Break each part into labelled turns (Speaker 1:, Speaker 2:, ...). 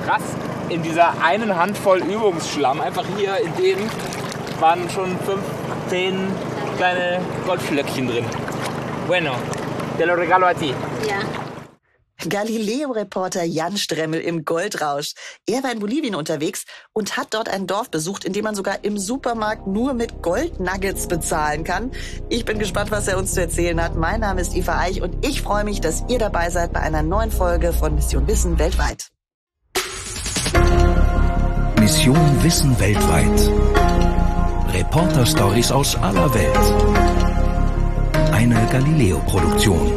Speaker 1: krass. In dieser einen Handvoll Übungsschlamm, einfach hier in dem, waren schon 5, 10 kleine Goldflöckchen drin. Bueno, te lo regalo a ti.
Speaker 2: Ja.
Speaker 3: Galileo-Reporter Jan Stremmel im Goldrausch. Er war in Bolivien unterwegs und hat dort ein Dorf besucht, in dem man sogar im Supermarkt nur mit Goldnuggets bezahlen kann. Ich bin gespannt, was er uns zu erzählen hat. Mein Name ist Eva Eich und ich freue mich, dass ihr dabei seid bei einer neuen Folge von Mission Wissen weltweit.
Speaker 4: Mission Wissen weltweit. Reporter-Stories aus aller Welt. Eine Galileo-Produktion.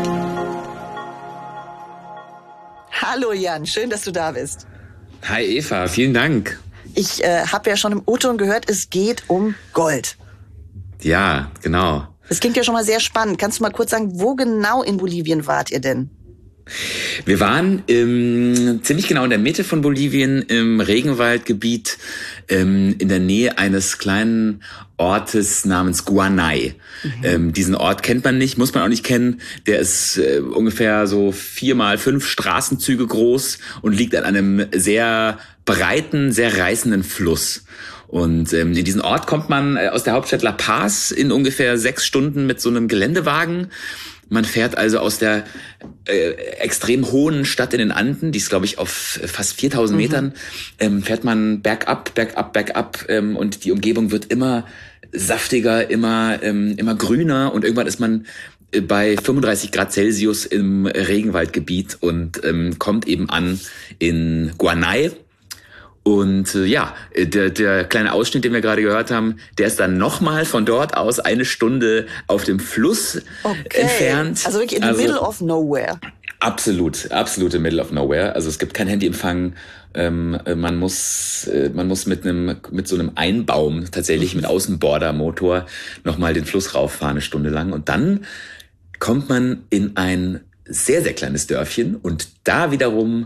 Speaker 3: Hallo Jan, schön, dass du da bist.
Speaker 1: Hi Eva, vielen Dank.
Speaker 3: Ich habe ja schon im O-Ton gehört, es geht um Gold.
Speaker 1: Ja, genau.
Speaker 3: Das klingt ja schon mal sehr spannend. Kannst du mal kurz sagen, wo genau in Bolivien wart ihr denn?
Speaker 1: Wir waren ziemlich genau in der Mitte von Bolivien im Regenwaldgebiet in der Nähe eines kleinen Ortes namens Guanay. Diesen Ort kennt man nicht, muss man auch nicht kennen. Der ist ungefähr so 4 mal 5 Straßenzüge groß und liegt an einem sehr breiten, sehr reißenden Fluss. Und in diesen Ort kommt man aus der Hauptstadt La Paz in ungefähr 6 Stunden mit so einem Geländewagen. Man fährt also aus der extrem hohen Stadt in den Anden, die ist, glaube ich, auf fast 4000 Metern, fährt man bergab, und die Umgebung wird immer saftiger, immer grüner und irgendwann ist man bei 35 Grad Celsius im Regenwaldgebiet und kommt eben an in Guanay. Und der kleine Ausschnitt, den wir gerade gehört haben, der ist dann nochmal von dort aus 1 Stunde auf dem Fluss entfernt.
Speaker 3: Also wirklich in the middle of nowhere.
Speaker 1: Absolut im middle of nowhere. Also es gibt kein Handyempfang. Man muss mit so einem Einbaum tatsächlich mit Außenbordermotor nochmal den Fluss rauffahren 1 Stunde lang. Und dann kommt man in ein sehr, sehr kleines Dörfchen und da wiederum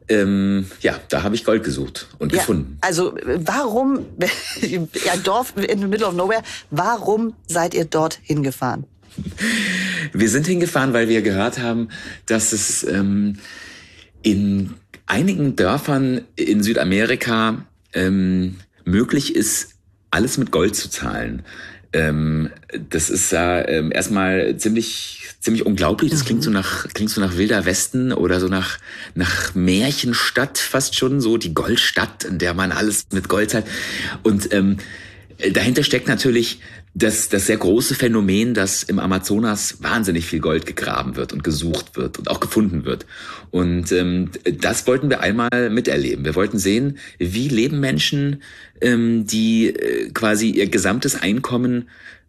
Speaker 1: da habe ich Gold gesucht und gefunden.
Speaker 3: Also warum, Dorf in the middle of nowhere, warum seid ihr dort hingefahren?
Speaker 1: Wir sind hingefahren, weil wir gehört haben, dass es in einigen Dörfern in Südamerika möglich ist, alles mit Gold zu zahlen. Das ist erstmal ziemlich unglaublich. Das klingt so nach Wilder Westen oder so nach Märchenstadt fast schon, so die Goldstadt, in der man alles mit Gold zahlt. Und dahinter steckt natürlich das sehr große Phänomen, dass im Amazonas wahnsinnig viel Gold gegraben wird und gesucht wird und auch gefunden wird. Und das wollten wir einmal miterleben. Wir wollten sehen, wie leben Menschen, die quasi ihr gesamtes Einkommen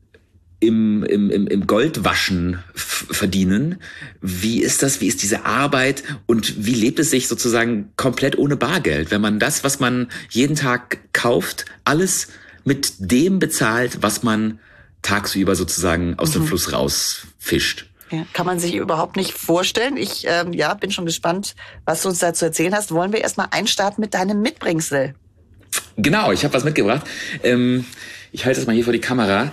Speaker 1: im Goldwaschen verdienen. Wie ist das? Wie ist diese Arbeit? Und wie lebt es sich sozusagen komplett ohne Bargeld, wenn man das, was man jeden Tag kauft, alles mit dem bezahlt, was man tagsüber sozusagen aus dem Fluss rausfischt?
Speaker 3: Ja, kann man sich überhaupt nicht vorstellen. Ich bin schon gespannt, was du uns dazu erzählen hast. Wollen wir erstmal einstarten mit deinem Mitbringsel?
Speaker 1: Genau, ich habe was mitgebracht. Ich halte das mal hier vor die Kamera.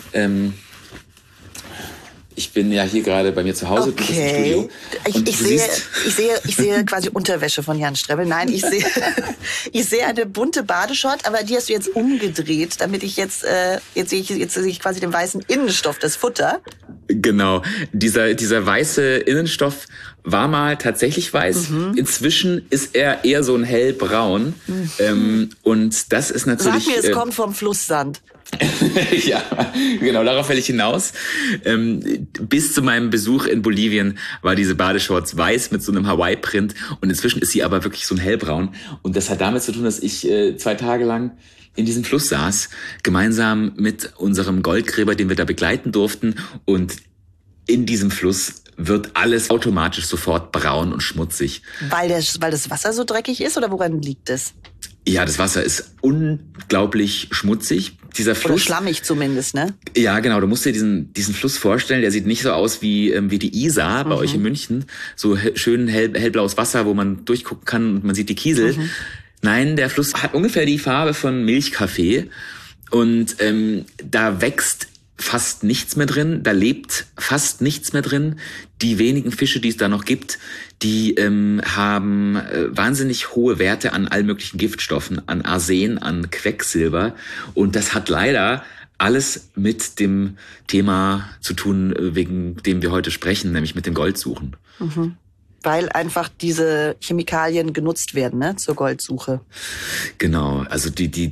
Speaker 1: Ich bin ja hier gerade bei mir zu Hause.
Speaker 3: Okay. Ich sehe quasi Unterwäsche von Jan Stremmel. Nein, ich sehe eine bunte Badeshort, aber die hast du jetzt umgedreht, damit ich jetzt sehe ich quasi den weißen Innenstoff, das Futter.
Speaker 1: Genau. Dieser weiße Innenstoff war mal tatsächlich weiß. Inzwischen ist er eher so ein hellbraun. Und das ist natürlich...
Speaker 3: Sag mir, es kommt vom Flusssand.
Speaker 1: Ja, genau, darauf will ich hinaus. Bis zu meinem Besuch in Bolivien war diese Badeshorts weiß mit so einem Hawaii-Print und inzwischen ist sie aber wirklich so ein hellbraun. Und das hat damit zu tun, dass ich 2 Tage lang in diesem Fluss saß, gemeinsam mit unserem Goldgräber, den wir da begleiten durften. Und in diesem Fluss wird alles automatisch sofort braun und schmutzig.
Speaker 3: Weil das Wasser so dreckig ist oder woran liegt es?
Speaker 1: Ja, das Wasser ist unglaublich schmutzig. Dieser Fluss.
Speaker 3: Oder schlammig zumindest, ne?
Speaker 1: Ja, genau. Du musst dir diesen Fluss vorstellen. Der sieht nicht so aus wie die Isar bei euch in München. So schön hellblaues Wasser, wo man durchgucken kann und man sieht die Kiesel. Nein, der Fluss hat ungefähr die Farbe von Milchkaffee. Und da wächst fast nichts mehr drin, da lebt fast nichts mehr drin. Die wenigen Fische, die es da noch gibt, die haben wahnsinnig hohe Werte an allen möglichen Giftstoffen, an Arsen, an Quecksilber. Und das hat leider alles mit dem Thema zu tun, wegen dem wir heute sprechen, nämlich mit dem Goldsuchen.
Speaker 3: Mhm. Weil einfach diese Chemikalien genutzt werden, ne, zur Goldsuche.
Speaker 1: Genau, also die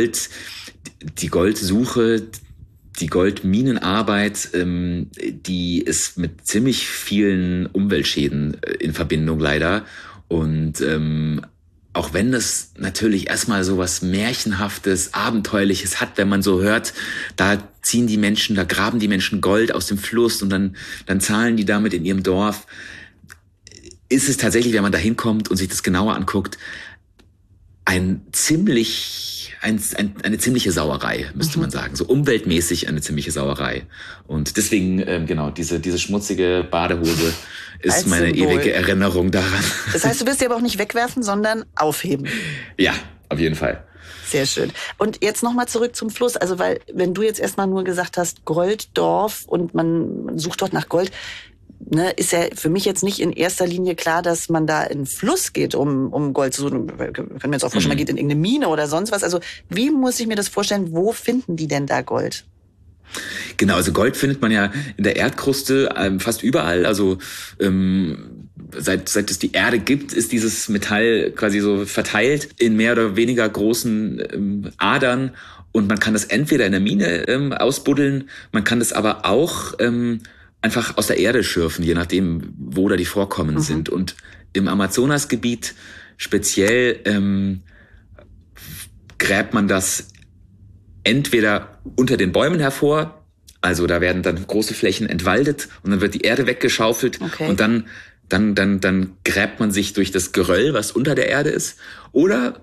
Speaker 1: Goldsuche, die Goldminenarbeit, die ist mit ziemlich vielen Umweltschäden in Verbindung leider. Und auch wenn das natürlich erstmal so was Märchenhaftes, Abenteuerliches hat, wenn man so hört, da graben die Menschen Gold aus dem Fluss und dann zahlen die damit in ihrem Dorf, ist es tatsächlich, wenn man da hinkommt und sich das genauer anguckt, eine ziemliche Sauerei, müsste man sagen. So umweltmäßig eine ziemliche Sauerei. Und deswegen, diese schmutzige Badehose ist als meine Symbol. Ewige Erinnerung daran.
Speaker 3: Das heißt, du wirst sie aber auch nicht wegwerfen, sondern aufheben.
Speaker 1: Ja, auf jeden Fall.
Speaker 3: Sehr schön. Und jetzt nochmal zurück zum Fluss. Also, weil, wenn du jetzt erstmal nur gesagt hast, Golddorf und man sucht dort nach Gold, ne, ist ja für mich jetzt nicht in erster Linie klar, dass man da in den Fluss geht, um Gold zu suchen. Wir können mir jetzt auch vorstellen, man geht in irgendeine Mine oder sonst was. Also wie muss ich mir das vorstellen, wo finden die denn da Gold?
Speaker 1: Genau, also Gold findet man ja in der Erdkruste fast überall. Also seit es die Erde gibt, ist dieses Metall quasi so verteilt in mehr oder weniger großen Adern. Und man kann das entweder in der Mine ausbuddeln, man kann das aber auch einfach aus der Erde schürfen, je nachdem, wo da die Vorkommen sind. Und im Amazonasgebiet speziell gräbt man das entweder unter den Bäumen hervor, also da werden dann große Flächen entwaldet und dann wird die Erde weggeschaufelt und dann gräbt man sich durch das Geröll, was unter der Erde ist. Oder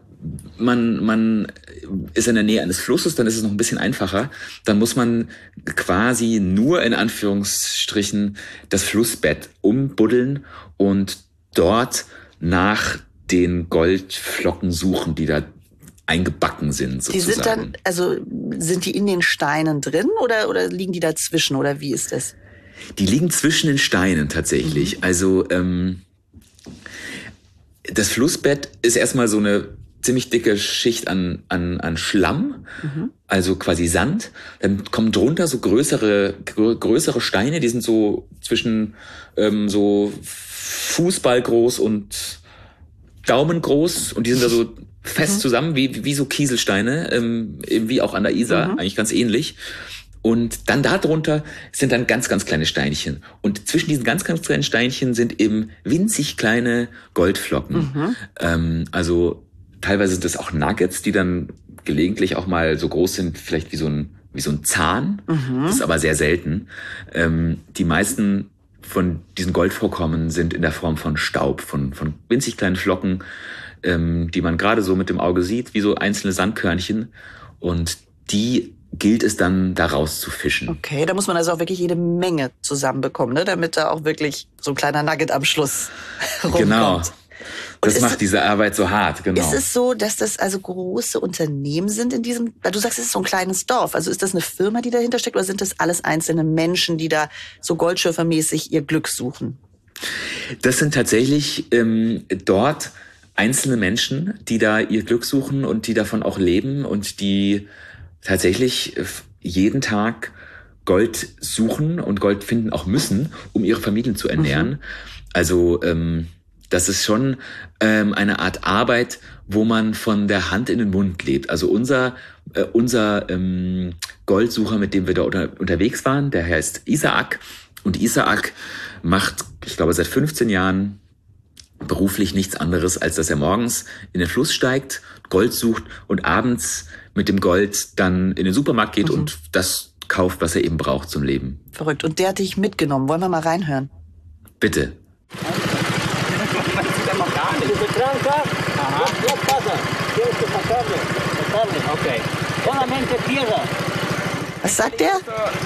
Speaker 1: man ist in der Nähe eines Flusses, dann ist es noch ein bisschen einfacher. Dann muss man quasi nur in Anführungsstrichen das Flussbett umbuddeln und dort nach den Goldflocken suchen, die da eingebacken sind, sozusagen.
Speaker 3: Die sind dann, also sind die in den Steinen drin oder liegen die dazwischen oder wie ist das?
Speaker 1: Die liegen zwischen den Steinen tatsächlich. Also das Flussbett ist erstmal so eine ziemlich dicke Schicht an Schlamm, also quasi Sand. Dann kommen drunter so größere Steine, die sind so zwischen so Fußball groß und Daumen groß und die sind da so fest zusammen, wie so Kieselsteine, wie auch an der Isar, eigentlich ganz ähnlich. Und dann darunter sind dann ganz, ganz kleine Steinchen. Und zwischen diesen ganz, ganz kleinen Steinchen sind eben winzig kleine Goldflocken. Also teilweise sind das auch Nuggets, die dann gelegentlich auch mal so groß sind, vielleicht wie so ein Zahn. Das ist aber sehr selten. Die meisten von diesen Goldvorkommen sind in der Form von Staub, von winzig kleinen Flocken, die man gerade so mit dem Auge sieht, wie so einzelne Sandkörnchen. Und die gilt es dann, da rauszufischen.
Speaker 3: Okay, da muss man also auch wirklich jede Menge zusammenbekommen, ne? Damit da auch wirklich so ein kleiner Nugget am Schluss rumkommt.
Speaker 1: Genau. Das macht diese Arbeit so hart, genau.
Speaker 3: Ist es so, dass das also große Unternehmen sind in diesem, weil du sagst, es ist so ein kleines Dorf. Also ist das eine Firma, die dahinter steckt, oder sind das alles einzelne Menschen, die da so goldschürfermäßig ihr Glück suchen?
Speaker 1: Das sind tatsächlich dort einzelne Menschen, die da ihr Glück suchen und die davon auch leben und die tatsächlich jeden Tag Gold suchen und Gold finden auch müssen, um ihre Familien zu ernähren. Also das ist schon eine Art Arbeit, wo man von der Hand in den Mund lebt. Also unser Goldsucher, mit dem wir da unterwegs waren, der heißt Isaac. Und Isaac macht, ich glaube, seit 15 Jahren beruflich nichts anderes, als dass er morgens in den Fluss steigt, Gold sucht und abends mit dem Gold dann in den Supermarkt geht und das kauft, was er eben braucht zum Leben.
Speaker 3: Verrückt. Und der hat dich mitgenommen. Wollen wir mal reinhören?
Speaker 1: Bitte.
Speaker 3: Was sagt er?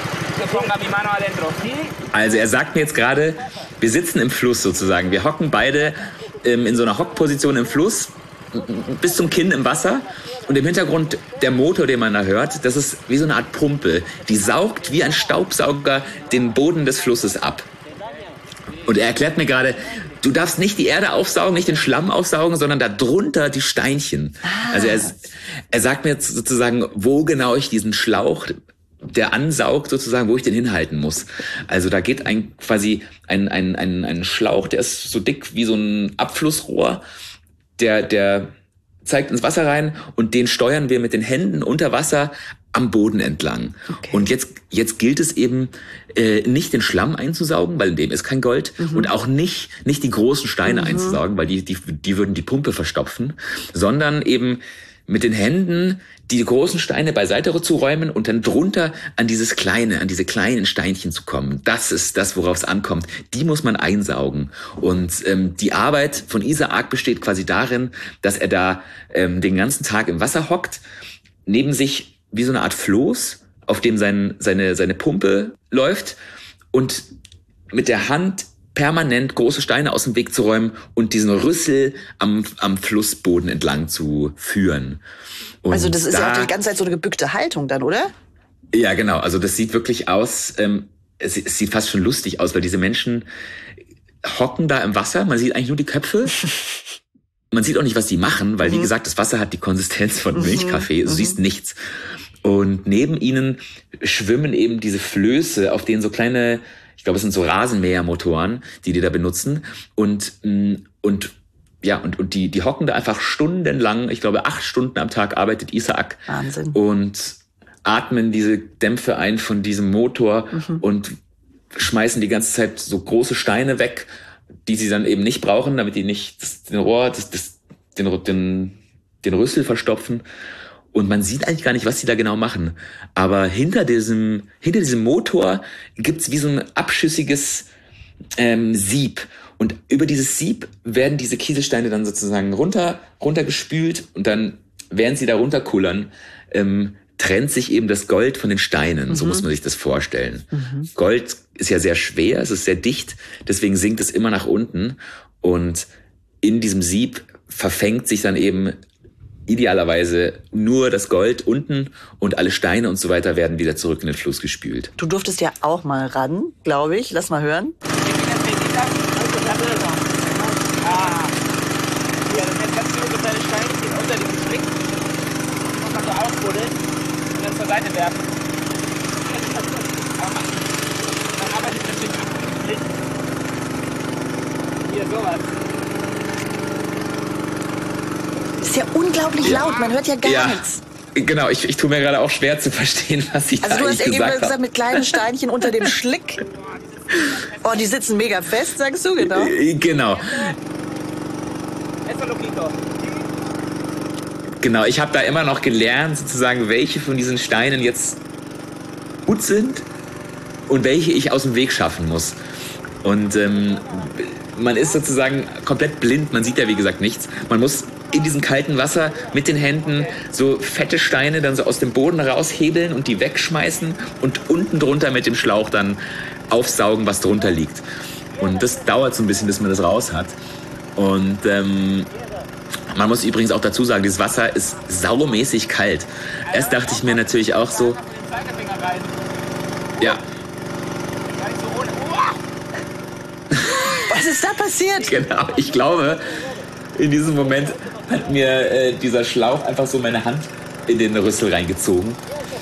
Speaker 1: Also er sagt mir jetzt gerade, wir sitzen im Fluss sozusagen. Wir hocken beide in so einer Hockposition im Fluss bis zum Kinn im Wasser und im Hintergrund der Motor, den man da hört, das ist wie so eine Art Pumpe. Die saugt wie ein Staubsauger den Boden des Flusses ab. Und er erklärt mir gerade, du darfst nicht die Erde aufsaugen, nicht den Schlamm aufsaugen, sondern da drunter die Steinchen. Also er sagt mir jetzt sozusagen, wo genau ich diesen Schlauch, der ansaugt sozusagen, wo ich den hinhalten muss. Also da geht quasi ein Schlauch, der ist so dick wie so ein Abflussrohr, der zeigt ins Wasser rein und den steuern wir mit den Händen unter Wasser am Boden entlang. Okay. Und jetzt gilt es eben, nicht den Schlamm einzusaugen, weil in dem ist kein Gold, und auch nicht die großen Steine einzusaugen, weil die würden die Pumpe verstopfen, sondern eben mit den Händen die großen Steine beiseite zu räumen und dann drunter an diese kleinen Steinchen zu kommen. Das ist das, worauf es ankommt. Die muss man einsaugen. Und die Arbeit von Isaac besteht quasi darin, dass er da den ganzen Tag im Wasser hockt, neben sich wie so eine Art Floß, auf dem seine Pumpe läuft, und mit der Hand permanent große Steine aus dem Weg zu räumen und diesen Rüssel am Flussboden entlang zu führen. Und
Speaker 3: also das ist ja auch die ganze Zeit so eine gebückte Haltung dann, oder?
Speaker 1: Ja, genau. Also das sieht wirklich aus, es sieht fast schon lustig aus, weil diese Menschen hocken da im Wasser, man sieht eigentlich nur die Köpfe. Man sieht auch nicht, was die machen, weil wie gesagt, das Wasser hat die Konsistenz von Milchkaffee, du siehst nichts. Und neben ihnen schwimmen eben diese Flöße, auf denen so kleine, ich glaube, es sind so Rasenmähermotoren, die da benutzen. Und die hocken da einfach stundenlang, ich glaube 8 Stunden am Tag arbeitet Isaac.
Speaker 3: Wahnsinn.
Speaker 1: Und atmen diese Dämpfe ein von diesem Motor und schmeißen die ganze Zeit so große Steine weg, die sie dann eben nicht brauchen, damit die nicht den Rüssel verstopfen. Und man sieht eigentlich gar nicht, was sie da genau machen. Aber hinter diesem Motor gibt's wie so ein abschüssiges Sieb. Und über dieses Sieb werden diese Kieselsteine dann sozusagen runtergespült, und dann, während sie da runterkullern, trennt sich eben das Gold von den Steinen. So muss man sich das vorstellen. Gold ist ja sehr schwer, es ist sehr dicht, deswegen sinkt es immer nach unten. Und in diesem Sieb verfängt sich dann eben idealerweise nur das Gold unten, und alle Steine und so weiter werden wieder zurück in den Fluss gespült.
Speaker 3: Du durftest ja auch mal ran, glaube ich. Lass mal hören.
Speaker 2: Zur Seite werfen. Dann arbeitet das Ding ab. Hier, sowas.
Speaker 3: Ist ja unglaublich laut, man hört ja gar nichts.
Speaker 1: Genau, ich tue mir gerade auch schwer zu verstehen, was ich da
Speaker 3: Also du hast
Speaker 1: eigentlich
Speaker 3: irgendwie
Speaker 1: gesagt habe.
Speaker 3: mit kleinen Steinchen unter dem Schlick. Oh, die sitzen mega fest, sagst du, genau?
Speaker 1: Genau. Genau, ich habe da immer noch gelernt, sozusagen, welche von diesen Steinen jetzt gut sind und welche ich aus dem Weg schaffen muss. Und man ist sozusagen komplett blind, man sieht ja wie gesagt nichts. Man muss in diesem kalten Wasser mit den Händen so fette Steine dann so aus dem Boden raushebeln und die wegschmeißen und unten drunter mit dem Schlauch dann aufsaugen, was drunter liegt. Und das dauert so ein bisschen, bis man das raus hat. Und man muss übrigens auch dazu sagen, dieses Wasser ist saumäßig kalt. Erst dachte ich mir natürlich auch so, ja.
Speaker 3: Was ist da passiert?
Speaker 1: Genau, ich glaube, in diesem Moment hat mir dieser Schlauch einfach so meine Hand in den Rüssel reingezogen.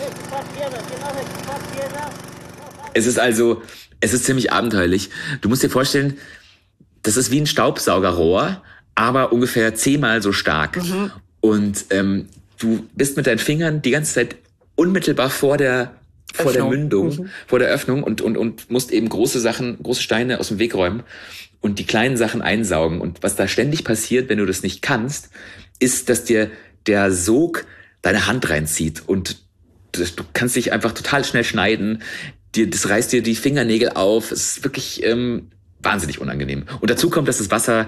Speaker 1: Es ist ziemlich abenteuerlich. Du musst dir vorstellen, das ist wie ein Staubsaugerrohr, aber ungefähr 10-mal so stark. Und du bist mit deinen Fingern die ganze Zeit unmittelbar vor der Mündung, vor der Öffnung und musst eben große Steine aus dem Weg räumen und die kleinen Sachen einsaugen. Und was da ständig passiert, wenn du das nicht kannst, ist, dass dir der Sog deine Hand reinzieht und du kannst dich einfach total schnell schneiden. Das reißt dir die Fingernägel auf. Es ist wirklich wahnsinnig unangenehm. Und dazu kommt, dass das Wasser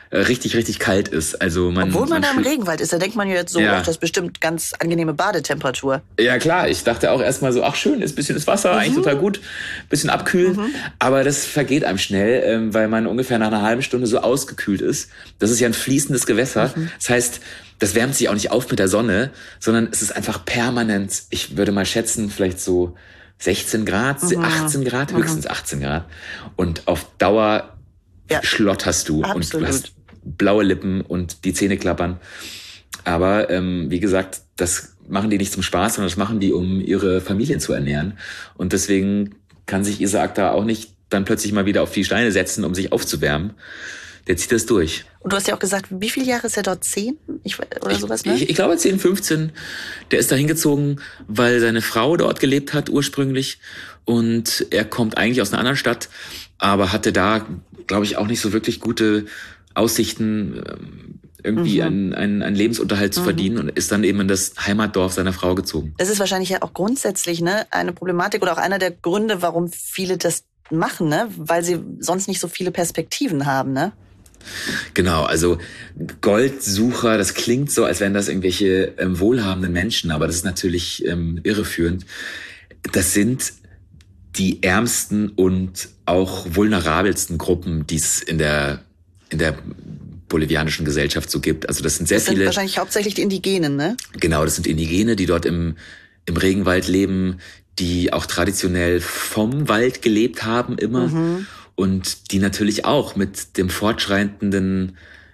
Speaker 1: richtig, richtig kalt ist. Also
Speaker 3: Obwohl man da im Regenwald ist, da denkt man ja jetzt so, ach, das ist bestimmt ganz angenehme Badetemperatur.
Speaker 1: Ja klar, ich dachte auch erstmal so, ach schön, ist ein bisschen das Wasser, eigentlich total gut, bisschen abkühlen. Aber das vergeht einem schnell, weil man ungefähr nach einer halben Stunde so ausgekühlt ist. Das ist ja ein fließendes Gewässer. Das heißt, das wärmt sich auch nicht auf mit der Sonne, sondern es ist einfach permanent, ich würde mal schätzen, vielleicht so 16 Grad, 18 Grad, höchstens 18 Grad. Und auf Dauer schlotterst du.
Speaker 3: Absolut.
Speaker 1: Und du hast blaue Lippen und die Zähne klappern. Aber wie gesagt, das machen die nicht zum Spaß, sondern das machen die, um ihre Familien zu ernähren. Und deswegen kann sich Isaac da auch nicht dann plötzlich mal wieder auf die Steine setzen, um sich aufzuwärmen. Der zieht das durch.
Speaker 3: Und du hast ja auch gesagt, wie viele Jahre ist er dort? 10? Oder sowas, ne?
Speaker 1: Ich glaube 10, 15. Der ist da hingezogen, weil seine Frau dort gelebt hat ursprünglich. Und er kommt eigentlich aus einer anderen Stadt, aber hatte da, glaube ich, auch nicht so wirklich gute Aussichten, irgendwie einen Lebensunterhalt zu verdienen, und ist dann eben in das Heimatdorf seiner Frau gezogen.
Speaker 3: Das ist wahrscheinlich ja auch grundsätzlich, ne, eine Problematik oder auch einer der Gründe, warum viele das machen, ne? Weil sie sonst nicht so viele Perspektiven haben, ne?
Speaker 1: Genau, also Goldsucher, das klingt so, als wären das irgendwelche wohlhabenden Menschen, aber das ist natürlich irreführend. Das sind die ärmsten und auch vulnerabelsten Gruppen, die es in der bolivianischen Gesellschaft so gibt. Also das sind sehr viele. Das sind
Speaker 3: wahrscheinlich hauptsächlich die Indigenen, ne?
Speaker 1: Genau, das sind Indigene, die dort im Regenwald leben, die auch traditionell vom Wald gelebt haben immer und die natürlich auch mit der fortschreitenden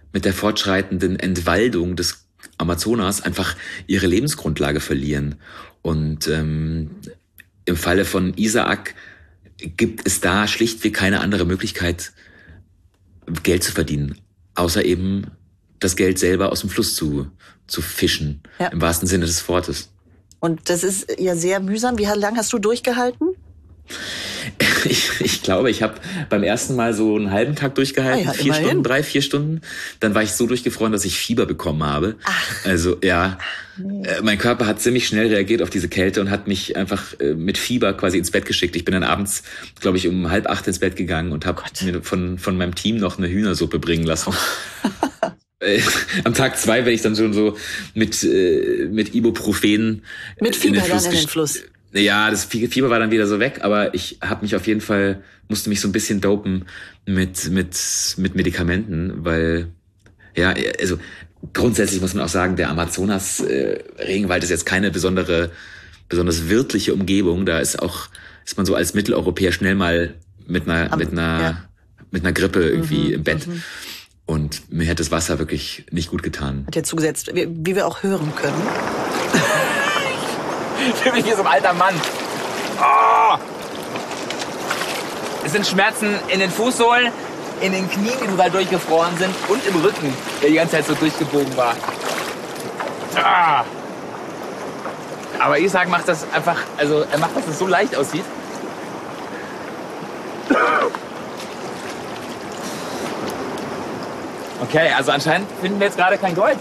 Speaker 1: Entwaldung des Amazonas einfach ihre Lebensgrundlage verlieren. Und im Falle von Isaac gibt es da schlichtweg keine andere Möglichkeit, Geld zu verdienen, außer eben das Geld selber aus dem Fluss zu fischen, im wahrsten Sinne des Wortes.
Speaker 3: Und das ist ja sehr mühsam. Wie lange hast du durchgehalten?
Speaker 1: Ich glaube, ich habe beim ersten Mal so einen halben Tag durchgehalten, 4 Stunden, 3-4 Stunden. Dann war ich so durchgefroren, dass ich Fieber bekommen habe.
Speaker 3: Ach.
Speaker 1: Also mein Körper hat ziemlich schnell reagiert auf diese Kälte und hat mich einfach mit Fieber quasi ins Bett geschickt. Ich bin dann abends, glaube ich, um 7:30 ins Bett gegangen und habe mir von meinem Team noch eine Hühnersuppe bringen lassen. Am Tag 2 bin ich dann schon so mit Ibuprofen
Speaker 3: mit Fieber dann in den Fluss.
Speaker 1: Ja, das Fieber war dann wieder so weg, aber ich habe mich auf jeden Fall, musste mich so ein bisschen dopen mit Medikamenten, weil, ja, also grundsätzlich muss man auch sagen, der Amazonas-Regenwald ist jetzt keine besonders wirtliche Umgebung. Da ist man so als Mitteleuropäer schnell mal mit einer Grippe irgendwie im Bett. Und mir hätte das Wasser wirklich nicht gut getan.
Speaker 3: Hat ja zugesetzt, wie wir auch hören können.
Speaker 2: Ich fühle mich wie so ein alter Mann. Oh! Es sind Schmerzen in den Fußsohlen, in den Knien, die total durchgefroren sind, und im Rücken, der die ganze Zeit so durchgebogen war. Ah! Aber Isaac macht das einfach, also er macht, dass es so leicht aussieht. Okay, also anscheinend finden wir jetzt gerade kein Gold.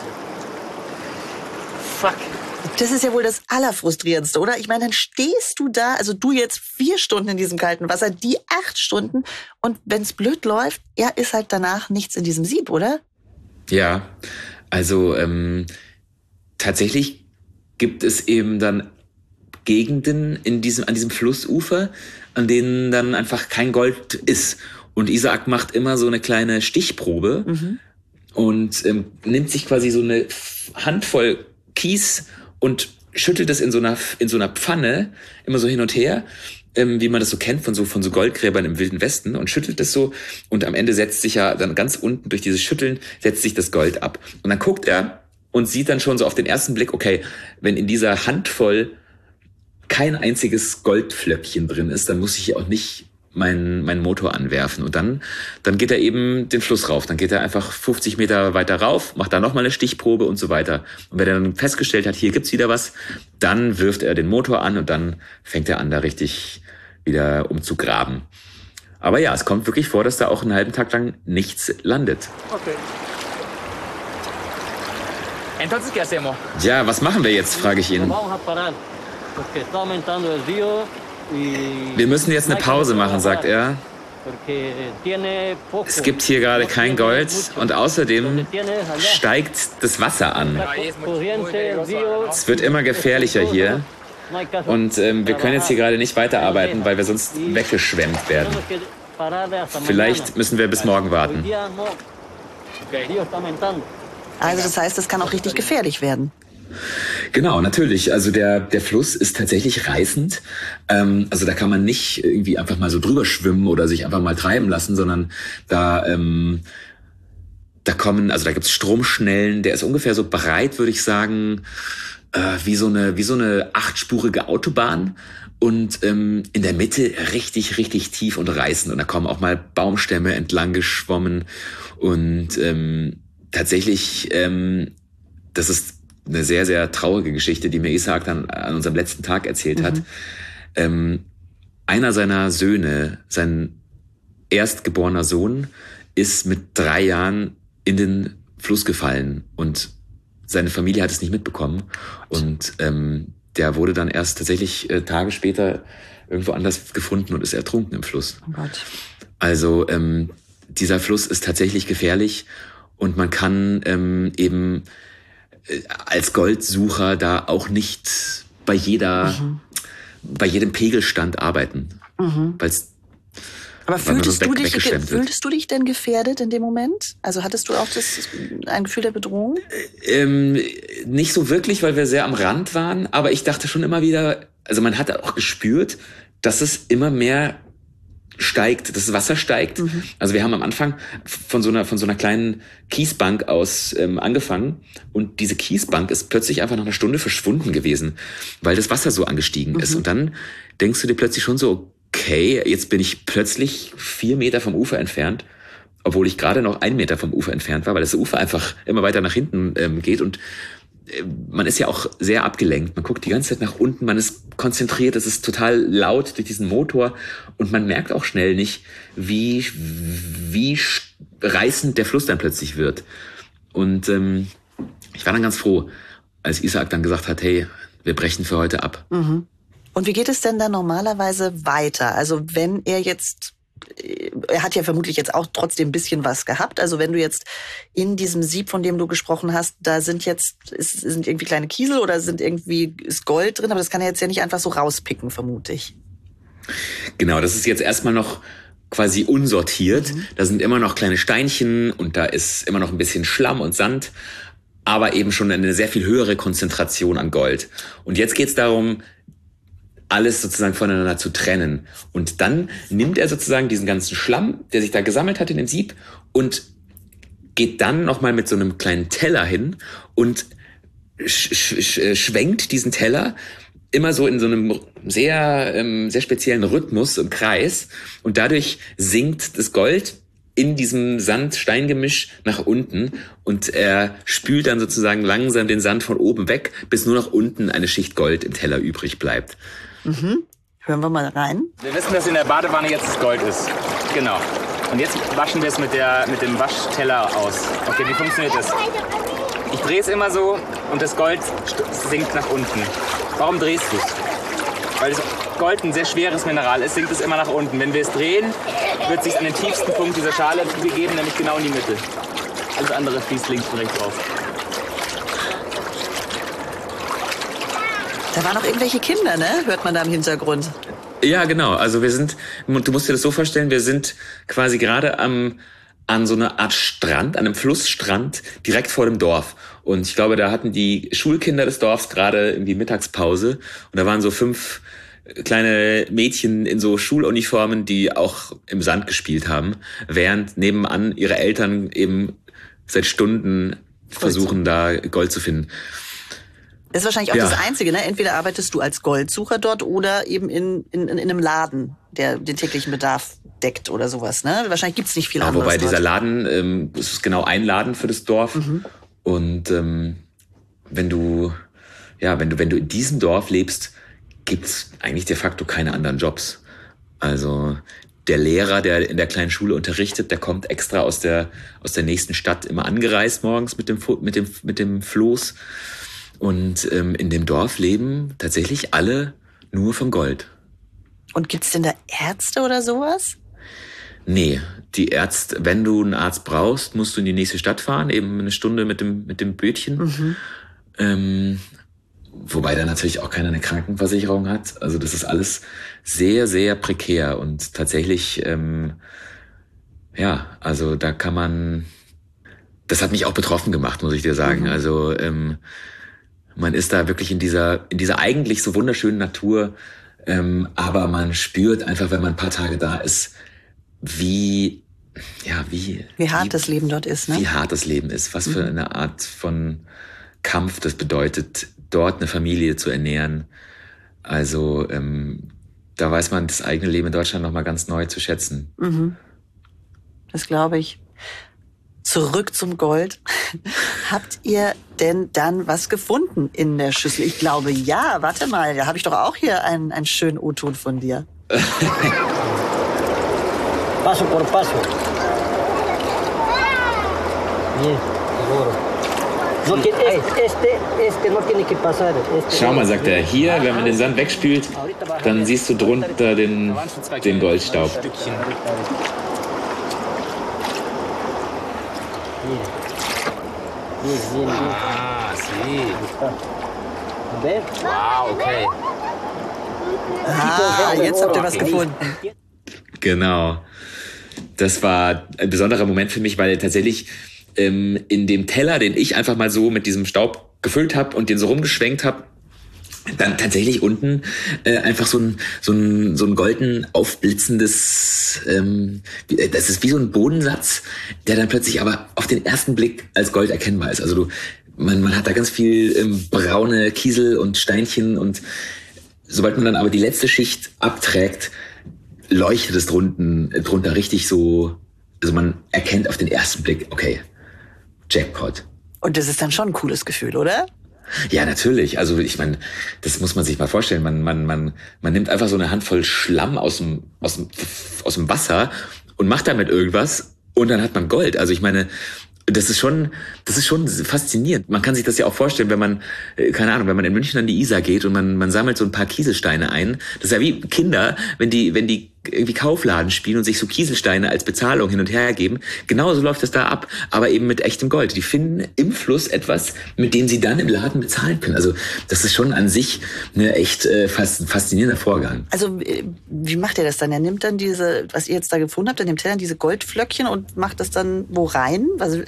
Speaker 2: Fuck.
Speaker 3: Das ist ja wohl das Allerfrustrierendste, oder? Ich meine, dann stehst du da, also du jetzt 4 Stunden in diesem kalten Wasser, die 8 Stunden. Und wenn's blöd läuft, ja, ist halt danach nichts in diesem Sieb, oder?
Speaker 1: Ja, also tatsächlich gibt es eben dann Gegenden an diesem Flussufer, an denen dann einfach kein Gold ist. Und Isaac macht immer so eine kleine Stichprobe und nimmt sich quasi so eine Handvoll Kies und schüttelt das in so einer Pfanne immer so hin und her, wie man das so kennt von so Goldgräbern im Wilden Westen, und schüttelt das so, und am Ende setzt sich ja dann ganz unten durch dieses Schütteln setzt sich das Gold ab. Und dann guckt er und sieht dann schon so auf den ersten Blick, okay, wenn in dieser Handvoll kein einziges Goldflöckchen drin ist, dann muss ich hier auch nicht meinen Motor anwerfen. Und dann geht er eben den Fluss rauf. Dann geht er einfach 50 Meter weiter rauf, macht da nochmal eine Stichprobe und so weiter. Und wenn er dann festgestellt hat, hier gibt's wieder was, dann wirft er den Motor an und dann fängt er an, da richtig wieder umzugraben. Aber ja, es kommt wirklich vor, dass da auch einen halben Tag lang nichts landet.
Speaker 2: Okay. Entonces, ¿qué hacemos?
Speaker 1: Ja, was machen wir jetzt, frage ich ihn. Wir müssen jetzt eine Pause machen, sagt er. Es gibt hier gerade kein Gold und außerdem steigt das Wasser an. Es wird immer gefährlicher hier und wir können jetzt hier gerade nicht weiterarbeiten, weil wir sonst weggeschwemmt werden. Vielleicht müssen wir bis morgen warten.
Speaker 3: Also das heißt, es kann auch richtig gefährlich werden.
Speaker 1: Genau, natürlich. Also der Fluss ist tatsächlich reißend. Also da kann man nicht irgendwie einfach mal so drüber schwimmen oder sich einfach mal treiben lassen, sondern da gibt's Stromschnellen. Der ist ungefähr so breit, würde ich sagen, wie so eine 8-spurige Autobahn. Und in der Mitte richtig, richtig tief und reißend. Und da kommen auch mal Baumstämme entlang geschwommen. Und tatsächlich, das ist eine sehr, sehr traurige Geschichte, die mir Isaac dann an unserem letzten Tag erzählt hat. Einer seiner Söhne, sein erstgeborener Sohn, ist mit 3 Jahren in den Fluss gefallen und seine Familie hat es nicht mitbekommen. Und der wurde dann erst tatsächlich Tage später irgendwo anders gefunden und ist ertrunken im Fluss.
Speaker 3: Oh Gott.
Speaker 1: Also dieser Fluss ist tatsächlich gefährlich und man kann eben als Goldsucher da auch nicht bei jedem Pegelstand arbeiten.
Speaker 3: Aber fühltest du dich denn gefährdet in dem Moment? Also hattest du auch ein Gefühl der Bedrohung?
Speaker 1: Nicht so wirklich, weil wir sehr am Rand waren, aber ich dachte schon immer wieder, also man hat auch gespürt, dass es immer mehr steigt, das Wasser steigt. Also wir haben am Anfang von so einer kleinen Kiesbank aus angefangen und diese Kiesbank ist plötzlich einfach nach einer Stunde verschwunden gewesen, weil das Wasser so angestiegen ist. Und dann denkst du dir plötzlich schon so, okay, jetzt bin ich plötzlich 4 Meter vom Ufer entfernt, obwohl ich gerade noch 1 Meter vom Ufer entfernt war, weil das Ufer einfach immer weiter nach hinten geht und man ist ja auch sehr abgelenkt. Man guckt die ganze Zeit nach unten, man ist konzentriert, es ist total laut durch diesen Motor und man merkt auch schnell nicht, wie reißend der Fluss dann plötzlich wird. Und ich war dann ganz froh, als Isaac dann gesagt hat, hey, wir brechen für heute ab.
Speaker 3: Und wie geht es denn dann normalerweise weiter? Also wenn er hat ja vermutlich jetzt auch trotzdem ein bisschen was gehabt. Also wenn du jetzt in diesem Sieb, von dem du gesprochen hast, da sind irgendwie kleine Kiesel oder ist Gold drin, aber das kann er jetzt ja nicht einfach so rauspicken, vermute ich.
Speaker 1: Genau, das ist jetzt erstmal noch quasi unsortiert. Da sind immer noch kleine Steinchen und da ist immer noch ein bisschen Schlamm und Sand, aber eben schon eine sehr viel höhere Konzentration an Gold. Und jetzt geht's darum, alles sozusagen voneinander zu trennen. Und dann nimmt er sozusagen diesen ganzen Schlamm, der sich da gesammelt hat in dem Sieb und geht dann nochmal mit so einem kleinen Teller hin und schwenkt diesen Teller immer so in so einem sehr, sehr speziellen Rhythmus und Kreis. Und dadurch sinkt das Gold in diesem Sand-Stein-Gemisch nach unten und er spült dann sozusagen langsam den Sand von oben weg, bis nur noch unten eine Schicht Gold im Teller übrig bleibt.
Speaker 3: Hören wir mal rein.
Speaker 2: Wir wissen, dass in der Badewanne jetzt das Gold ist. Genau. Und jetzt waschen wir es mit dem Waschteller aus. Okay, wie funktioniert das? Ich drehe es immer so und das Gold sinkt nach unten. Warum drehst du es? Weil das Gold ein sehr schweres Mineral ist, sinkt es immer nach unten. Wenn wir es drehen, wird es sich an den tiefsten Punkt dieser Schale begeben, nämlich genau in die Mitte. Alles andere fließt links und rechts raus.
Speaker 3: Da waren noch irgendwelche Kinder, ne? Hört man da im Hintergrund.
Speaker 1: Ja, genau. Also du musst dir das so vorstellen, wir sind quasi gerade an so einer Art Strand, an einem Flussstrand, direkt vor dem Dorf. Und ich glaube, da hatten die Schulkinder des Dorfs gerade irgendwie Mittagspause. Und da waren so 5 kleine Mädchen in so Schuluniformen, die auch im Sand gespielt haben, während nebenan ihre Eltern eben seit Stunden versuchen, da Gold zu finden.
Speaker 3: Das ist wahrscheinlich auch das Einzige, ne? Entweder arbeitest du als Goldsucher dort oder eben in einem Laden, der den täglichen Bedarf deckt oder sowas, ne? Wahrscheinlich gibt's nicht viel anderes.
Speaker 1: Wobei dieser Laden, es ist genau ein Laden für das Dorf. Und wenn du in diesem Dorf lebst, gibt's eigentlich de facto keine anderen Jobs. Also der Lehrer, der in der kleinen Schule unterrichtet, der kommt extra aus der nächsten Stadt immer angereist morgens mit dem Floß. Und in dem Dorf leben tatsächlich alle nur vom Gold.
Speaker 3: Und gibt's denn da Ärzte oder sowas?
Speaker 1: Nee, die Ärzte, wenn du einen Arzt brauchst, musst du in die nächste Stadt fahren, eben eine Stunde mit dem Bötchen. Wobei da natürlich auch keiner eine Krankenversicherung hat. Also das ist alles sehr, sehr prekär und tatsächlich, also da kann man, das hat mich auch betroffen gemacht, muss ich dir sagen. Also man ist da wirklich in dieser eigentlich so wunderschönen Natur, aber man spürt einfach, wenn man ein paar Tage da ist, wie
Speaker 3: hart das Leben dort ist, ne?
Speaker 1: Wie hart das Leben ist, was für eine Art von Kampf das bedeutet, dort eine Familie zu ernähren. Also da weiß man das eigene Leben in Deutschland nochmal ganz neu zu schätzen.
Speaker 3: Das glaube ich. Zurück zum Gold. Habt ihr denn dann was gefunden in der Schüssel? Ich glaube, ja. Warte mal, da habe ich doch auch hier einen schönen O-Ton von dir.
Speaker 5: Paso por paso. Bien, seguro. No, este no tiene que pasar.
Speaker 1: Schau mal, sagt er, hier, wenn man den Sand wegspült, dann siehst du drunter den Goldstaub.
Speaker 2: Ah, sí. Wow, okay.
Speaker 3: Jetzt habt ihr was gefunden.
Speaker 1: Genau. Das war ein besonderer Moment für mich, weil tatsächlich in dem Teller, den ich einfach mal so mit diesem Staub gefüllt habe und den so rumgeschwenkt habe, dann tatsächlich unten einfach so ein golden aufblitzendes, das ist wie so ein Bodensatz, der dann plötzlich aber auf den ersten Blick als Gold erkennbar ist. Also man hat da ganz viel braune Kiesel und Steinchen und sobald man dann aber die letzte Schicht abträgt, leuchtet es drunter richtig so, also man erkennt auf den ersten Blick, okay, Jackpot.
Speaker 3: Und das ist dann schon ein cooles Gefühl, oder?
Speaker 1: Ja, natürlich. Also ich meine, das muss man sich mal vorstellen. Man nimmt einfach so eine Handvoll Schlamm aus dem Wasser und macht damit irgendwas und dann hat man Gold. Also ich meine, das ist schon faszinierend. Man kann sich das ja auch vorstellen, wenn man, keine Ahnung, wenn man in München an die Isar geht und man sammelt so ein paar Kieselsteine ein. Das ist ja wie Kinder, wenn die irgendwie Kaufladen spielen und sich so Kieselsteine als Bezahlung hin und her geben. Genauso läuft das da ab, aber eben mit echtem Gold. Die finden im Fluss etwas, mit dem sie dann im Laden bezahlen können. Also das ist schon an sich eine echt faszinierender Vorgang.
Speaker 3: Also wie macht er das dann? Er nimmt dann diese, was ihr jetzt da gefunden habt, er nimmt dann diese Goldflöckchen und macht das dann wo rein?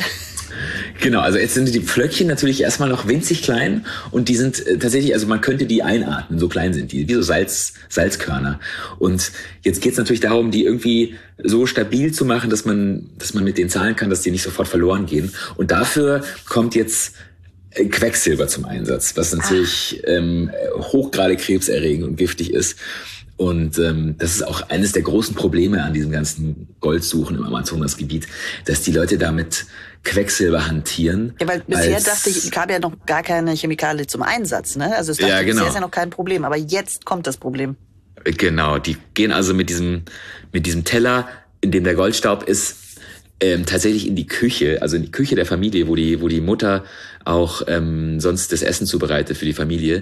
Speaker 1: Genau, also jetzt sind die Flöckchen natürlich erstmal noch winzig klein und die sind tatsächlich, also man könnte die einatmen, so klein sind die, wie so Salzkörner. Und jetzt geht es natürlich darum, die irgendwie so stabil zu machen, dass man mit denen zahlen kann, dass die nicht sofort verloren gehen. Und dafür kommt jetzt Quecksilber zum Einsatz, was natürlich hochgradig krebserregend und giftig ist. Und das ist auch eines der großen Probleme an diesem ganzen Goldsuchen im Amazonasgebiet, dass die Leute damit Quecksilber hantieren.
Speaker 3: Ja, weil bisher dachte ich, gab ja noch gar keine Chemikalie zum Einsatz, ne? Also es dachte, bisher ist ja noch kein Problem, aber jetzt kommt das Problem.
Speaker 1: Genau, die gehen also mit diesem Teller, in dem der Goldstaub ist, tatsächlich in die Küche, also in die Küche der Familie, wo die Mutter auch sonst das Essen zubereitet für die Familie.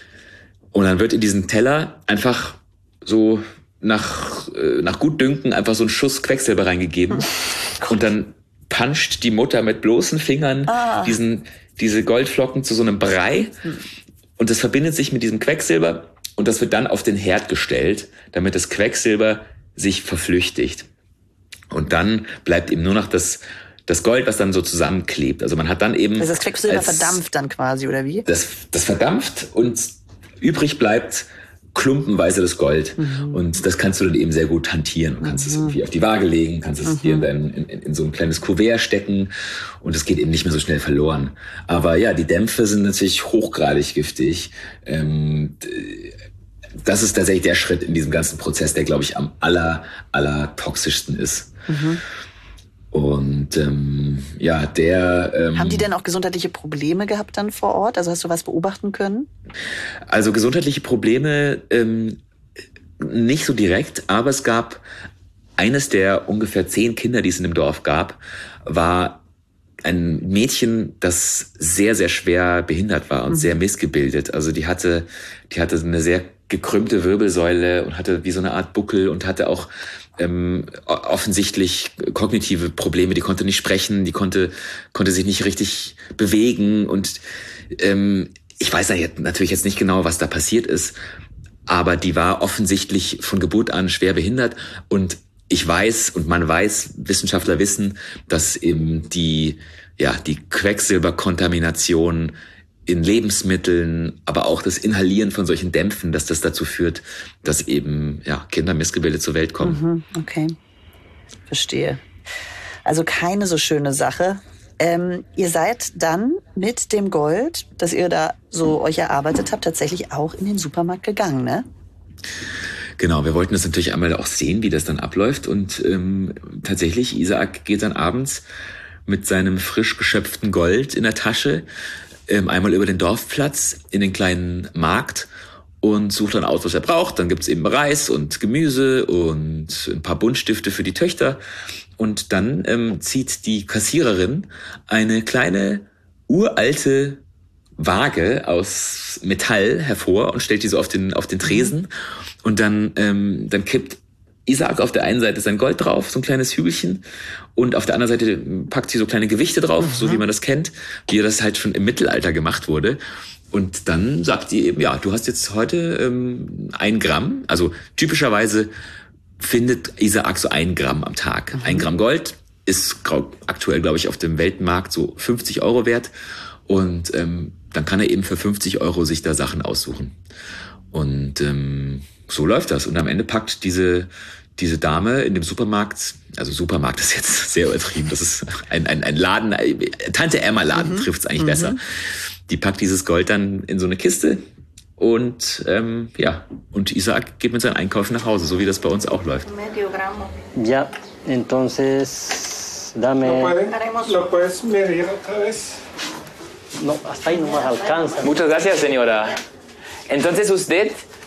Speaker 1: Und dann wird in diesen Teller einfach so nach Gutdünken einfach so ein Schuss Quecksilber reingegeben. Und dann puncht die Mutter mit bloßen Fingern diese Goldflocken zu so einem Brei. Und das verbindet sich mit diesem Quecksilber und das wird dann auf den Herd gestellt, damit das Quecksilber sich verflüchtigt. Und dann bleibt eben nur noch das Gold, was dann so zusammenklebt. Also man hat dann eben...
Speaker 3: Also das Quecksilber verdampft dann quasi, oder wie?
Speaker 1: Das verdampft und übrig bleibt klumpenweise das Gold. Und das kannst du dann eben sehr gut hantieren. Du kannst es irgendwie auf die Waage legen, kannst es dir in so ein kleines Kuvert stecken und es geht eben nicht mehr so schnell verloren. Aber ja, die Dämpfe sind natürlich hochgradig giftig. Das ist tatsächlich der Schritt in diesem ganzen Prozess, der, glaube ich, am aller toxischsten ist. Und haben
Speaker 3: die denn auch gesundheitliche Probleme gehabt dann vor Ort? Also hast du was beobachten können?
Speaker 1: Also gesundheitliche Probleme nicht so direkt, aber es gab eines der ungefähr 10 Kinder, die es in dem Dorf gab, war ein Mädchen, das sehr, sehr schwer behindert war und sehr missgebildet. Also die hatte eine sehr gekrümmte Wirbelsäule und hatte wie so eine Art Buckel und hatte auch offensichtlich kognitive Probleme. Die konnte nicht sprechen, die konnte sich nicht richtig bewegen. Und ich weiß natürlich jetzt nicht genau, was da passiert ist, aber die war offensichtlich von Geburt an schwer behindert. Und ich weiß und man weiß, Wissenschaftler wissen, dass eben die Quecksilberkontamination in Lebensmitteln, aber auch das Inhalieren von solchen Dämpfen, dass das dazu führt, dass eben Kinder missgebildet zur Welt kommen.
Speaker 3: Okay, verstehe. Also keine so schöne Sache. Ihr seid dann mit dem Gold, das ihr da so euch erarbeitet habt, tatsächlich auch in den Supermarkt gegangen, ne?
Speaker 1: Genau, wir wollten das natürlich einmal auch sehen, wie das dann abläuft. Und tatsächlich, Isaac geht dann abends mit seinem frisch geschöpften Gold in der Tasche einmal über den Dorfplatz in den kleinen Markt und sucht dann aus, was er braucht. Dann gibt's eben Reis und Gemüse und ein paar Buntstifte für die Töchter. Und dann zieht die Kassiererin eine kleine, uralte Waage aus Metall hervor und stellt die so auf den Tresen. Und dann kippt Isaac auf der einen Seite sein Gold drauf, so ein kleines Hügelchen, und auf der anderen Seite packt sie so kleine Gewichte drauf, so wie man das kennt, wie das halt schon im Mittelalter gemacht wurde. Und dann sagt die eben, ja, du hast jetzt heute 1 Gramm, also typischerweise findet Isaac so 1 Gramm am Tag. 1 Gramm Gold ist aktuell, glaube ich, auf dem Weltmarkt so 50 € wert. Und dann kann er eben für 50 € sich da Sachen aussuchen. Und so läuft das. Und am Ende packt diese Dame in dem Supermarkt, also Supermarkt ist jetzt sehr übertrieben, das ist ein Laden, Tante Emma Laden trifft's eigentlich besser. Die packt dieses Gold dann in so eine Kiste und und Isaac geht mit seinen Einkäufen nach Hause, so wie das bei uns auch läuft.
Speaker 5: Ya, entonces dame.
Speaker 6: ¿Lo puedes medir otra vez?
Speaker 5: No, hasta ahí no más alcanza.
Speaker 2: Muchas gracias, señora. Entonces usted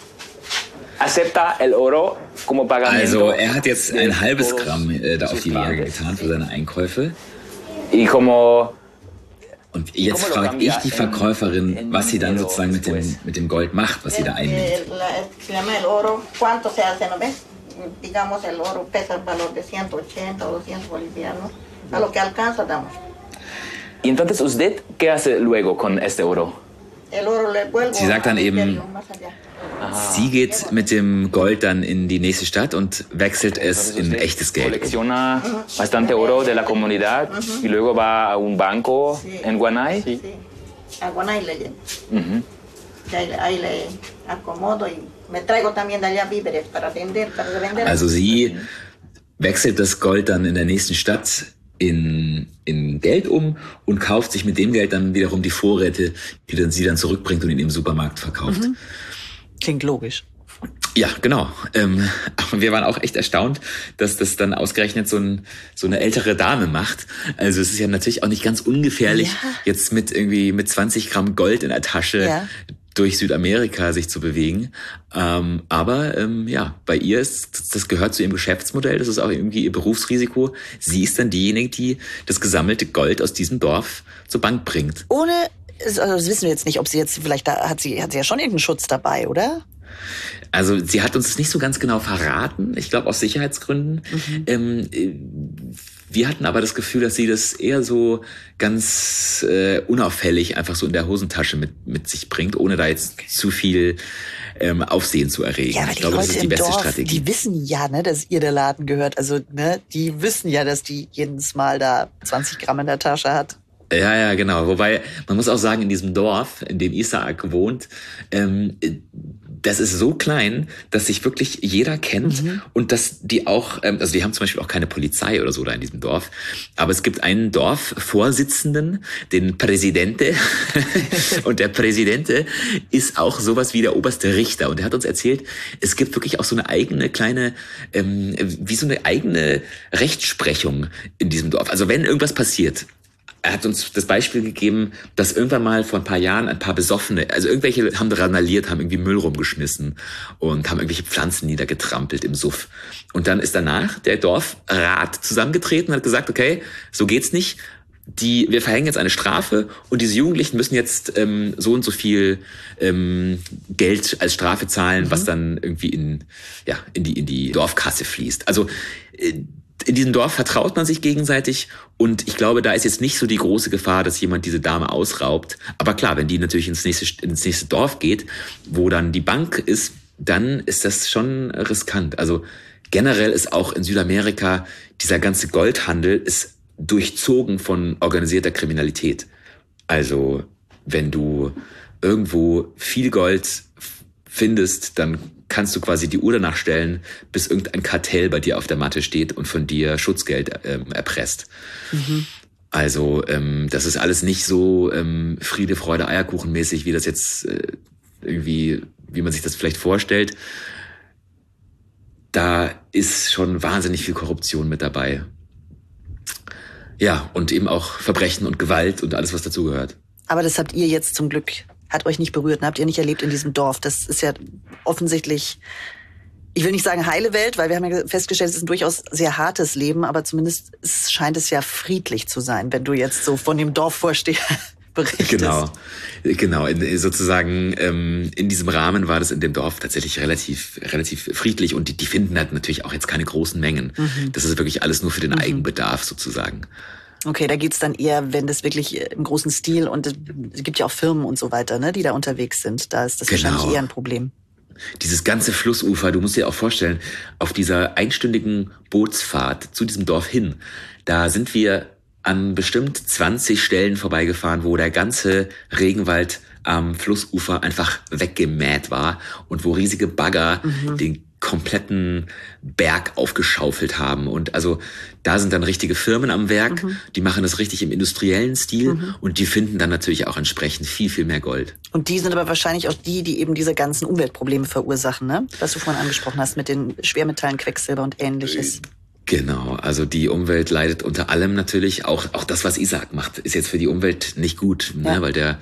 Speaker 2: acepta el oro como pagamento.
Speaker 1: Also er hat jetzt ein halbes Gramm da auf die Waage getan für seine Einkäufe.
Speaker 2: Y como
Speaker 1: Und jetzt frage ich die Verkäuferin, was sie dann sozusagen mit dem Gold macht, was sie da einnimmt.
Speaker 7: Se llama el oro, ¿cuánto se hace, no ves? Digamos, el oro pesa el valor de 180 o 200 bolivianos. A lo que alcanza damos.
Speaker 2: Y entonces usted, ¿qué hace luego con este oro?
Speaker 7: El oro le vuelvo.
Speaker 1: Sie sagt dann eben,
Speaker 7: más allá.
Speaker 1: sie geht mit dem Gold dann in die nächste Stadt und wechselt es in echtes Geld.
Speaker 2: Colecciona bastante oro de la comunidad y luego va a un banco en Guanay.
Speaker 7: Sí. A Guanay le llevo. Ahí le acomodo y me traigo también de allá víveres para vender.
Speaker 1: Also sie wechselt das Gold dann in der nächsten Stadt in Geld um und kauft sich mit dem Geld dann wiederum die Vorräte, die sie dann zurückbringt und in ihrem Supermarkt verkauft.
Speaker 3: Klingt logisch.
Speaker 1: Ja, genau. Aber wir waren auch echt erstaunt, dass das dann ausgerechnet so eine ältere Dame macht. Also es ist ja natürlich auch nicht ganz ungefährlich, jetzt mit 20 Gramm Gold in der Tasche durch Südamerika sich zu bewegen. Aber bei ihr das gehört zu ihrem Geschäftsmodell, das ist auch irgendwie ihr Berufsrisiko. Sie ist dann diejenige, die das gesammelte Gold aus diesem Dorf zur Bank bringt.
Speaker 3: Also das wissen wir jetzt nicht, ob sie jetzt, vielleicht hat sie ja schon irgendeinen Schutz dabei, oder?
Speaker 1: Also sie hat uns das nicht so ganz genau verraten, ich glaube aus Sicherheitsgründen. Wir hatten aber das Gefühl, dass sie das eher so ganz unauffällig einfach so in der Hosentasche mit sich bringt, ohne da jetzt zu viel Aufsehen zu erregen.
Speaker 3: Ja, aber
Speaker 1: ich glaube,
Speaker 3: Leute
Speaker 1: das ist die beste
Speaker 3: Dorf,
Speaker 1: Strategie.
Speaker 3: Die wissen ja, ne, dass ihr der Laden gehört. Also die wissen ja, dass die jedes Mal da 20 Gramm in der Tasche hat.
Speaker 1: Ja, genau. Wobei, man muss auch sagen, in diesem Dorf, in dem Isaac wohnt, das ist so klein, dass sich wirklich jeder kennt und dass die auch, also die haben zum Beispiel auch keine Polizei oder so da in diesem Dorf, aber es gibt einen Dorfvorsitzenden, den Presidente und der Presidente ist auch sowas wie der oberste Richter und er hat uns erzählt, es gibt wirklich auch so eine eigene kleine, wie so eine eigene Rechtsprechung in diesem Dorf. Also wenn irgendwas passiert, er hat uns das Beispiel gegeben, dass irgendwann mal vor ein paar Jahren ein paar Besoffene, also irgendwelche haben randaliert, haben irgendwie Müll rumgeschmissen und haben irgendwelche Pflanzen niedergetrampelt im Suff. Und dann ist danach der Dorfrat zusammengetreten und hat gesagt, okay, so geht's nicht. wir verhängen jetzt eine Strafe und diese Jugendlichen müssen jetzt so und so viel Geld als Strafe zahlen, was dann irgendwie in die Dorfkasse fließt. Also in diesem Dorf vertraut man sich gegenseitig und ich glaube, da ist jetzt nicht so die große Gefahr, dass jemand diese Dame ausraubt. Aber klar, wenn die natürlich ins nächste Dorf geht, wo dann die Bank ist, dann ist das schon riskant. Also generell ist auch in Südamerika dieser ganze Goldhandel ist durchzogen von organisierter Kriminalität. Also wenn du irgendwo viel Gold findest, dann kannst du quasi die Uhr danach stellen, bis irgendein Kartell bei dir auf der Matte steht und von dir Schutzgeld erpresst. Also das ist alles nicht so Friede, Freude, Eierkuchen mäßig, wie das jetzt irgendwie, wie man sich das vielleicht vorstellt. Da ist schon wahnsinnig viel Korruption mit dabei. Ja, und eben auch Verbrechen und Gewalt und alles, was dazugehört.
Speaker 3: Aber das habt ihr jetzt zum Glück, hat euch nicht berührt, habt ihr nicht erlebt in diesem Dorf. Das ist ja offensichtlich, ich will nicht sagen heile Welt, weil wir haben ja festgestellt, es ist ein durchaus sehr hartes Leben, aber zumindest scheint es ja friedlich zu sein, wenn du jetzt so von dem Dorfvorsteher berichtest. Genau. Sozusagen in diesem Rahmen war das in dem Dorf tatsächlich relativ friedlich und die finden halt natürlich auch jetzt keine großen Mengen. Das ist wirklich alles nur für den Eigenbedarf sozusagen. Okay, da geht's dann eher, wenn das wirklich im großen Stil und es gibt ja auch Firmen und so weiter, ne, die da unterwegs sind. Da ist das wahrscheinlich eher ein Problem.
Speaker 1: Dieses ganze Flussufer, du musst dir auch vorstellen, auf dieser einstündigen Bootsfahrt zu diesem Dorf hin, da sind wir an bestimmt 20 Stellen vorbeigefahren, wo der ganze Regenwald am Flussufer einfach weggemäht war und wo riesige Bagger den kompletten Berg aufgeschaufelt haben. Und also da sind dann richtige Firmen am Werk, die machen das richtig im industriellen Stil und die finden dann natürlich auch entsprechend viel, viel mehr Gold.
Speaker 3: Und die sind aber wahrscheinlich auch die eben diese ganzen Umweltprobleme verursachen, ne? Was du vorhin angesprochen hast mit den Schwermetallen, Quecksilber und Ähnliches.
Speaker 1: Genau, also die Umwelt leidet unter allem natürlich. Auch das, was Isaac macht, ist jetzt für die Umwelt nicht gut, ne? Weil der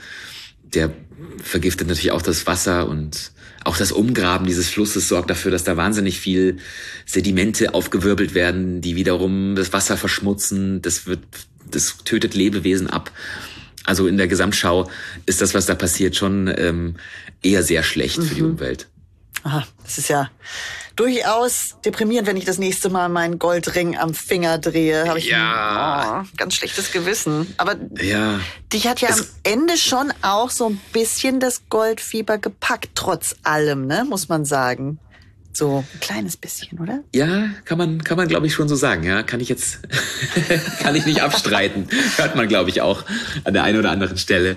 Speaker 1: vergiftet natürlich auch das Wasser und auch das Umgraben dieses Flusses sorgt dafür, dass da wahnsinnig viel Sedimente aufgewirbelt werden, die wiederum das Wasser verschmutzen. Das tötet Lebewesen ab. Also in der Gesamtschau ist das, was da passiert, schon eher sehr schlecht für die Umwelt.
Speaker 3: Aha, das ist ja durchaus deprimierend, wenn ich das nächste Mal meinen Goldring am Finger drehe. Habe ich ein ganz schlechtes Gewissen. Aber dich hat ja am Ende schon auch so ein bisschen das Goldfieber gepackt, trotz allem, ne, muss man sagen. So ein kleines bisschen, oder?
Speaker 1: Ja, kann man glaube ich schon so sagen. Ja, kann ich nicht abstreiten. Hört man, glaube ich, auch an der einen oder anderen Stelle.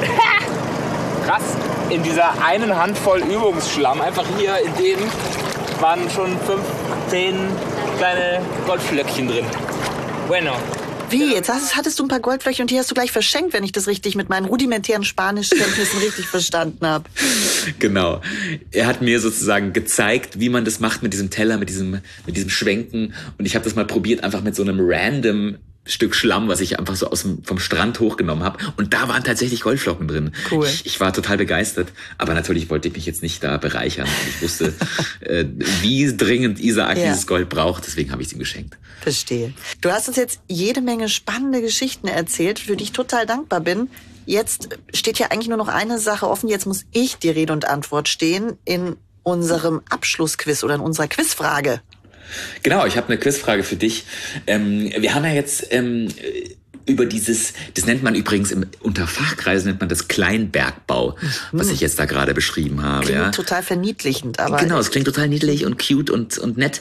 Speaker 2: Krass, in dieser einen Handvoll Übungsschlamm, einfach hier in dem, waren schon 5, 10 kleine Goldflöckchen drin. Bueno.
Speaker 3: Wie, jetzt hattest du ein paar Goldflöckchen und die hast du gleich verschenkt, wenn ich das richtig mit meinen rudimentären Spanischkenntnissen richtig verstanden habe.
Speaker 1: Genau. Er hat mir sozusagen gezeigt, wie man das macht mit diesem Teller, mit diesem Schwenken. Und ich habe das mal probiert, einfach mit so einem random Stück Schlamm, was ich einfach so vom Strand hochgenommen habe. Und da waren tatsächlich Goldflocken drin.
Speaker 3: Cool.
Speaker 1: Ich war total begeistert. Aber natürlich wollte ich mich jetzt nicht da bereichern. Ich wusste, wie dringend Isaac dieses Gold braucht. Deswegen habe ich es ihm geschenkt.
Speaker 3: Verstehe. Du hast uns jetzt jede Menge spannende Geschichten erzählt, für die ich total dankbar bin. Jetzt steht ja eigentlich nur noch eine Sache offen. Jetzt muss ich die Rede und Antwort stehen in unserem Abschlussquiz oder in unserer Quizfrage.
Speaker 1: Genau, ich habe eine Quizfrage für dich. Wir haben ja jetzt über das nennt man übrigens unter Fachkreisen nennt man das Kleinbergbau, was ich jetzt da gerade beschrieben habe.
Speaker 3: Klingt total verniedlichend, aber
Speaker 1: genau, es klingt total niedlich und cute und nett.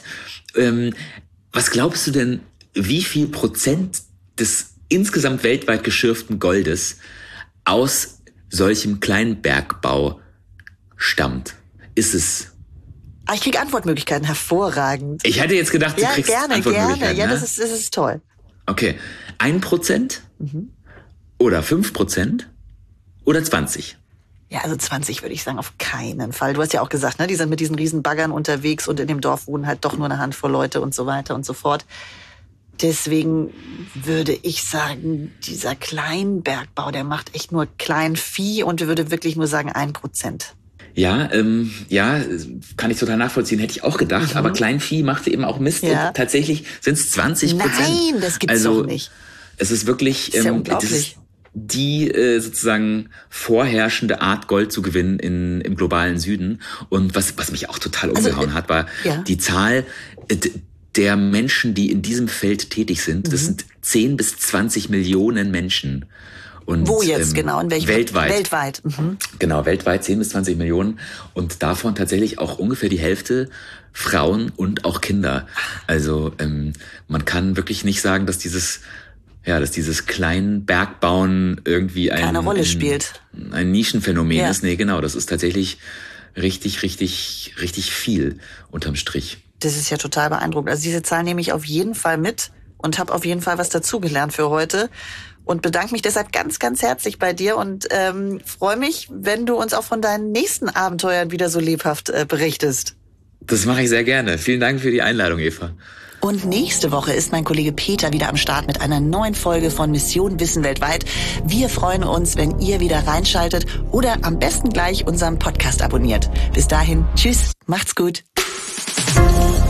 Speaker 1: Was glaubst du denn, wie viel Prozent des insgesamt weltweit geschürften Goldes aus solchem Kleinbergbau stammt? Ist es?
Speaker 3: Ich krieg Antwortmöglichkeiten, hervorragend.
Speaker 1: Ich hätte jetzt gedacht, du kriegst Antwortmöglichkeiten.
Speaker 3: Gerne. Ja,
Speaker 1: ne?
Speaker 3: das ist toll.
Speaker 1: Okay, 1% oder 5% oder 20%?
Speaker 3: Ja, also 20 würde ich sagen, auf keinen Fall. Du hast ja auch gesagt, ne, die sind mit diesen riesen Baggern unterwegs und in dem Dorf wohnen halt doch nur eine Handvoll Leute und so weiter und so fort. Deswegen würde ich sagen, dieser Kleinbergbau, der macht echt nur Kleinvieh und würde wirklich nur sagen 1%.
Speaker 1: Ja, kann ich total nachvollziehen, hätte ich auch gedacht. Aber Kleinvieh machte eben auch Mist.
Speaker 3: Ja.
Speaker 1: Und tatsächlich sind es 20%.
Speaker 3: Nein, das gibt's doch nicht.
Speaker 1: Es ist wirklich
Speaker 3: ist ja unglaublich.
Speaker 1: Die sozusagen vorherrschende Art, Gold zu gewinnen im globalen Süden. Und was mich auch total umgehauen hat, war die Zahl der Menschen, die in diesem Feld tätig sind. Das sind 10 bis 20 Millionen Menschen. Und,
Speaker 3: wo jetzt genau? In welchem?
Speaker 1: Weltweit.
Speaker 3: Weltweit. Mhm.
Speaker 1: Genau, weltweit 10 bis 20 Millionen. Und davon tatsächlich auch ungefähr die Hälfte Frauen und auch Kinder. Also man kann wirklich nicht sagen, dass dieses kleinen Bergbauen irgendwie
Speaker 3: keine Rolle spielt.
Speaker 1: Ein Nischenphänomen ist. Nee, genau, das ist tatsächlich richtig, richtig, richtig viel unterm Strich.
Speaker 3: Das ist ja total beeindruckend. Also diese Zahl nehme ich auf jeden Fall mit und habe auf jeden Fall was dazugelernt für heute. Und bedanke mich deshalb ganz, ganz herzlich bei dir und freue mich, wenn du uns auch von deinen nächsten Abenteuern wieder so lebhaft berichtest.
Speaker 1: Das mache ich sehr gerne. Vielen Dank für die Einladung, Eva.
Speaker 3: Und nächste Woche ist mein Kollege Peter wieder am Start mit einer neuen Folge von Mission Wissen weltweit. Wir freuen uns, wenn ihr wieder reinschaltet oder am besten gleich unseren Podcast abonniert. Bis dahin, tschüss, macht's gut.